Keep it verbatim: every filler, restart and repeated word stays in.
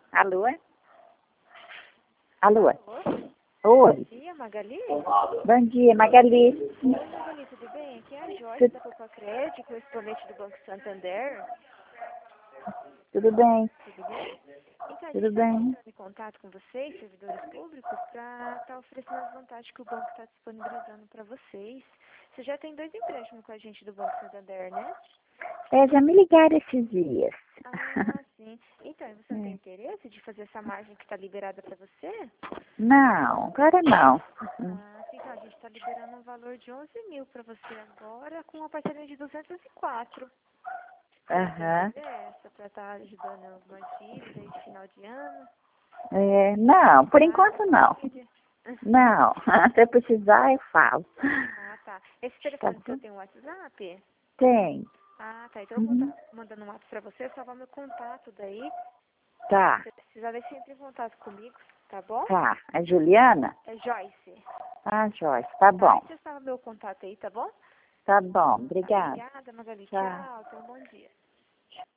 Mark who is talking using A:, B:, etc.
A: Alô? Alô?
B: Oi?
A: Oi.
B: Bom dia, Magali?
A: Bom dia, Magali.
B: Oi, Magali, tudo bem? Aqui é a Joyce
A: Tu-
B: da Copa Crédito, correspondente do Banco Santander.
A: Tudo bem?
B: Tudo bem? Então, a gente
A: Tudo
B: está
A: bem?
B: entrando em contato com vocês, servidores públicos, para estar oferecendo as vantagens que o banco está disponibilizando para vocês. Você já tem dois empréstimos com a gente do Banco Santander, né?
A: É, já me ligaram esses dias.
B: Ah, sim. Então, você não tem
A: É.
B: interesse de fazer essa margem que está liberada para você?
A: Não, agora não.
B: Ah, sim, então a gente está liberando um valor de onze mil para você agora, com uma parceria de duzentos e quatro.
A: Aham.
B: Essa para estar ajudando algumas dívidas aí de final de ano.
A: É, não, por
B: Ah,
A: enquanto
B: com a
A: não.
B: família.
A: Não, se eu precisar eu falo.
B: Ah, tá. Esse
A: Tá
B: telefone seu
A: bom?
B: tem um WhatsApp?
A: Tem.
B: Ah, tá. Então eu vou
A: Uhum.
B: estar mandando um WhatsApp para você, salvar meu contato daí.
A: Tá,
B: Se precisar, daí você entra em contato comigo, tá bom?
A: tá. A Juliana?
B: É Joyce.
A: Ah, Joyce, tá
B: Tá?
A: bom.
B: Você salva meu contato aí, tá bom?
A: Tá bom,
B: Tá.
A: obrigada.
B: Obrigada, Magali.
A: Tchau.
B: Tchau. Tenha um bom dia.